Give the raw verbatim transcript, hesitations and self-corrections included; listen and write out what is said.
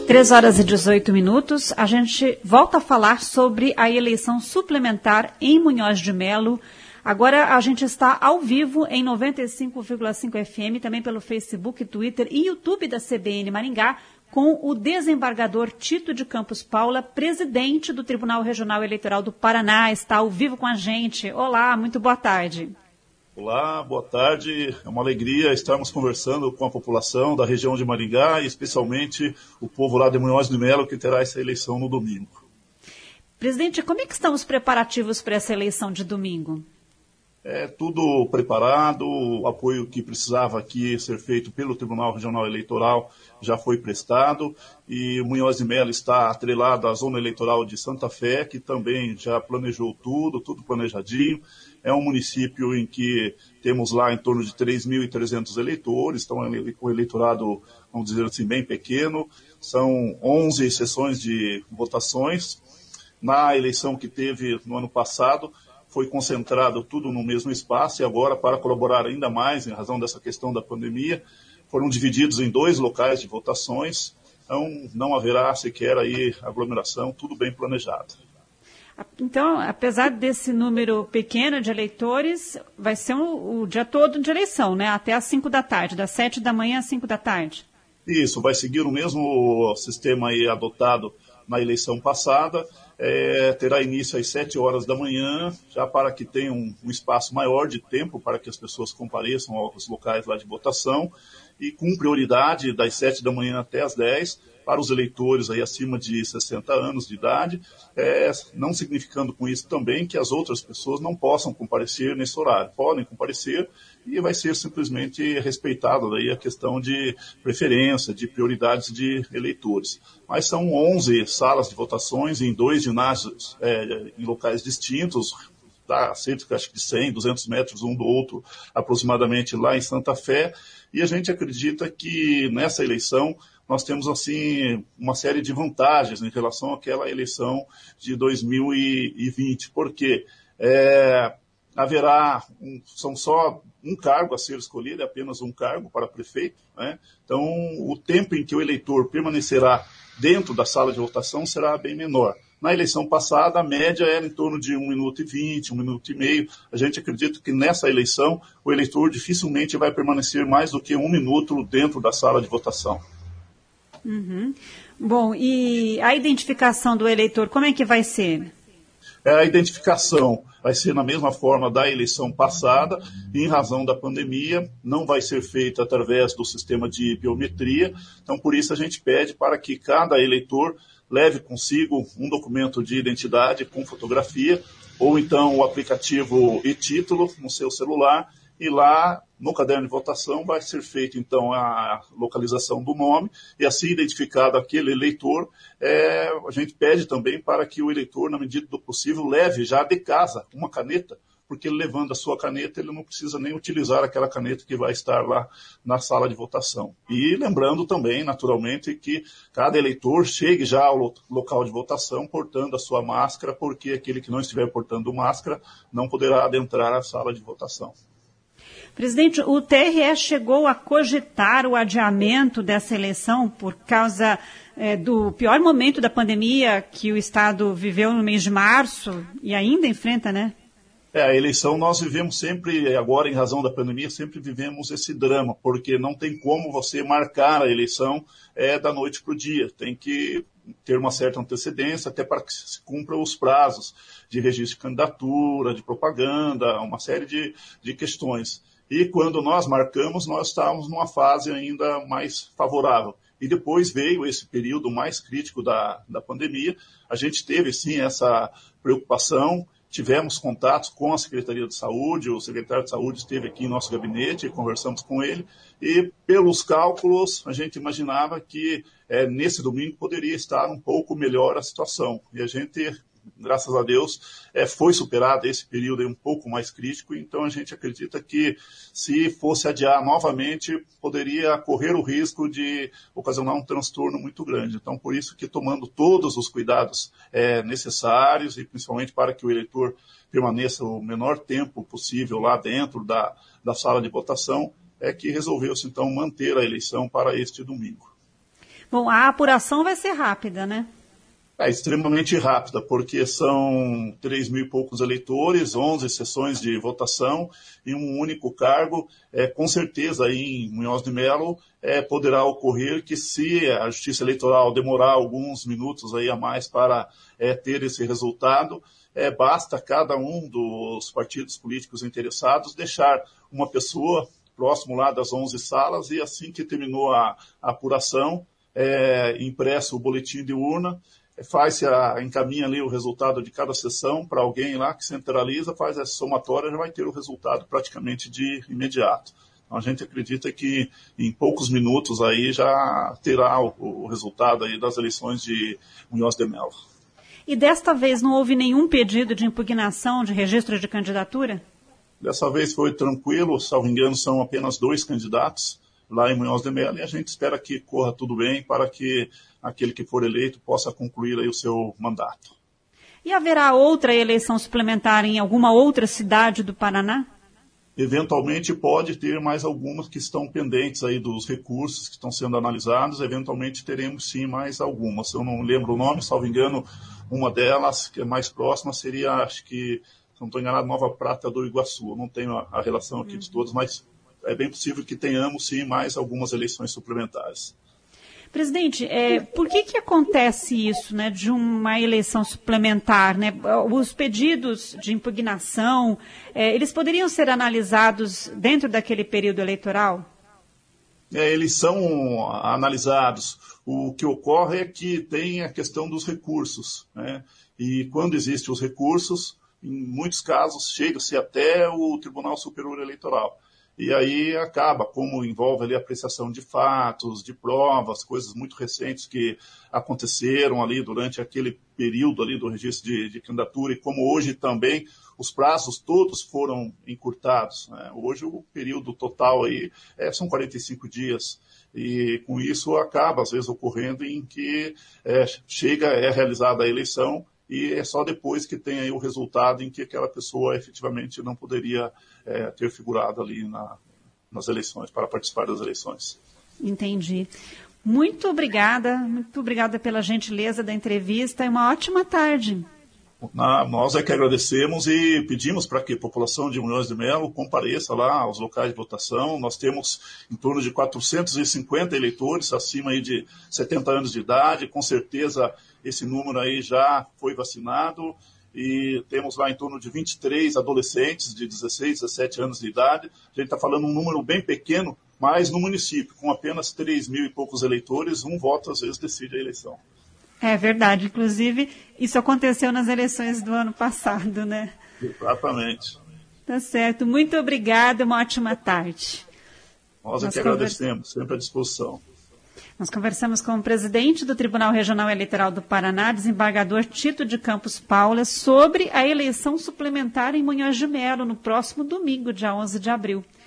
três horas e dezoito minutos, a gente volta a falar sobre a eleição suplementar em Munhoz de Melo. Agora a gente está ao vivo em noventa e cinco vírgula cinco F M, também pelo Facebook, Twitter e YouTube da C B N Maringá, com o desembargador Tito de Campos Paula, presidente do Tribunal Regional Eleitoral do Paraná, está ao vivo com a gente. Olá, muito boa tarde. Olá, boa tarde. É uma alegria estarmos conversando com a população da região de Maringá e especialmente o povo lá de Munhoz de Melo que terá essa eleição no domingo. Presidente, como é que estão os preparativos para essa eleição de domingo? É tudo preparado, o apoio que precisava aqui ser feito pelo Tribunal Regional Eleitoral já foi prestado e Munhoz de Melo está atrelado à zona eleitoral de Santa Fé, que também já planejou tudo, tudo planejadinho. É um município em que temos lá em torno de três mil e trezentos eleitores, então é um eleitorado, vamos dizer assim, bem pequeno. São onze sessões de votações. Na eleição que teve no ano passado, foi concentrado tudo no mesmo espaço e agora, para colaborar ainda mais, em razão dessa questão da pandemia, foram divididos em dois locais de votações, então não haverá sequer aí aglomeração, tudo bem planejado. Então, apesar desse número pequeno de eleitores, vai ser o, o dia todo de eleição, né? Até às cinco da tarde, das sete da manhã às cinco da tarde. Isso, vai seguir o mesmo sistema aí adotado na eleição passada. É, terá início às sete horas da manhã, já para que tenha um, um espaço maior de tempo para que as pessoas compareçam aos locais lá de votação, e com prioridade das sete da manhã até as dez, para os eleitores aí acima de sessenta anos de idade, é, não significando com isso também que as outras pessoas não possam comparecer nesse horário. Podem comparecer e vai ser simplesmente respeitada daí a questão de preferência, de prioridades de eleitores. Mas são onze salas de votações em dois ginásios, é, em locais distintos, tá, cerca acho que de cem, duzentos metros um do outro, aproximadamente lá em Santa Fé, e a gente acredita que nessa eleição nós temos assim uma série de vantagens em relação àquela eleição de dois mil e vinte, porque é, haverá, um, são só um cargo a ser escolhido, é apenas um cargo para prefeito, né? Então o tempo em que o eleitor permanecerá dentro da sala de votação será bem menor. Na eleição passada, a média era em torno de um minuto e vinte, um minuto e meio. A gente acredita que nessa eleição o eleitor dificilmente vai permanecer mais do que um minuto dentro da sala de votação. Uhum. Bom, e a identificação do eleitor, como é que vai ser? A identificação vai ser na mesma forma da eleição passada, e em razão da pandemia, não vai ser feita através do sistema de biometria. Então, por isso, a gente pede para que cada eleitor leve consigo um documento de identidade com fotografia, ou então o aplicativo e-título no seu celular, e lá no caderno de votação vai ser feita então a localização do nome, e assim identificado aquele eleitor, é, a gente pede também para que o eleitor, na medida do possível, leve já de casa uma caneta, porque ele levando a sua caneta, ele não precisa nem utilizar aquela caneta que vai estar lá na sala de votação. E lembrando também, naturalmente, que cada eleitor chegue já ao local de votação portando a sua máscara, porque aquele que não estiver portando máscara não poderá adentrar a sala de votação. Presidente, o T R E chegou a cogitar o adiamento dessa eleição por causa é, do pior momento da pandemia que o Estado viveu no mês de março e ainda enfrenta, né? É, a eleição nós vivemos sempre, agora em razão da pandemia, sempre vivemos esse drama, porque não tem como você marcar a eleição é, da noite para o dia. Tem que ter uma certa antecedência até para que se cumpram os prazos de registro de candidatura, de propaganda, uma série de, de questões. E quando nós marcamos, nós estávamos numa fase ainda mais favorável. E depois veio esse período mais crítico da, da pandemia. A gente teve, sim, essa preocupação. Tivemos contatos com a Secretaria de Saúde, o secretário de Saúde esteve aqui em nosso gabinete, conversamos com ele, e pelos cálculos a gente imaginava que é, nesse domingo poderia estar um pouco melhor a situação. E a gente, graças a Deus, é, foi superado esse período aí um pouco mais crítico, então a gente acredita que se fosse adiar novamente, poderia correr o risco de ocasionar um transtorno muito grande. Então, por isso que tomando todos os cuidados é, necessários, e principalmente para que o eleitor permaneça o menor tempo possível lá dentro da, da sala de votação, é que resolveu-se então manter a eleição para este domingo. Bom, a apuração vai ser rápida, né? É extremamente rápida, porque são três mil e poucos eleitores, onze sessões de votação e um único cargo. É, com certeza, aí em Munhoz de Mello, é, poderá ocorrer que, se a Justiça Eleitoral demorar alguns minutos aí a mais para é, ter esse resultado, é, basta cada um dos partidos políticos interessados deixar uma pessoa próximo lá das onze salas e, assim que terminou a, a apuração, é, impresso o boletim de urna, faz a, encaminha ali o resultado de cada sessão para alguém lá que centraliza, faz essa somatória, já vai ter o resultado praticamente de imediato. Então, a gente acredita que em poucos minutos aí já terá o, o resultado aí das eleições de Munhoz de Mello. E desta vez não houve nenhum pedido de impugnação de registro de candidatura? Dessa vez foi tranquilo, salvo engano, são apenas dois candidatos lá em Munhoz de Mello, e a gente espera que corra tudo bem para que aquele que for eleito possa concluir aí o seu mandato. E haverá outra eleição suplementar em alguma outra cidade do Paraná? Eventualmente pode ter mais algumas que estão pendentes aí dos recursos que estão sendo analisados, eventualmente teremos sim mais algumas. Eu não lembro o nome, salvo engano, uma delas, que é mais próxima, seria, acho que, se não estou enganado, Nova Prata do Iguaçu. Eu não tenho a, a relação aqui uhum. de todos, mas é bem possível que tenhamos, sim, mais algumas eleições suplementares. Presidente, é, por que que acontece isso, né, de uma eleição suplementar, né? Os pedidos de impugnação, é, eles poderiam ser analisados dentro daquele período eleitoral? É, eles são analisados. O que ocorre é que tem a questão dos recursos, né? E quando existem os recursos, em muitos casos, chega-se até o Tribunal Superior Eleitoral. E aí acaba, como envolve ali a apreciação de fatos, de provas, coisas muito recentes que aconteceram ali durante aquele período ali do registro de, de candidatura, e como hoje também os prazos todos foram encurtados, né? Hoje o período total aí é, são quarenta e cinco dias. E com isso acaba, às vezes, ocorrendo em que é, chega, é realizada a eleição, e é só depois que tem aí o resultado em que aquela pessoa efetivamente não poderia é, ter figurado ali na, nas eleições, para participar das eleições. Entendi. Muito obrigada, muito obrigada pela gentileza da entrevista e uma ótima tarde. Na, nós é que agradecemos e pedimos para que a população de Munhoz de Mello compareça lá aos locais de votação. Nós temos em torno de quatrocentos e cinquenta eleitores acima aí de setenta anos de idade. Com certeza esse número aí já foi vacinado, e temos lá em torno de vinte e três adolescentes de dezesseis, dezessete anos de idade. A gente está falando um número bem pequeno, mas no município, com apenas três mil e poucos eleitores, um voto às vezes decide a eleição. É verdade, inclusive isso aconteceu nas eleições do ano passado, né? Exatamente. Tá certo, muito obrigada, uma ótima tarde. Nós é que agradecemos, sempre à disposição. Nós conversamos com o presidente do Tribunal Regional Eleitoral do Paraná, desembargador Tito de Campos Paula, sobre a eleição suplementar em Munhoz de Mello, no próximo domingo, dia onze de abril.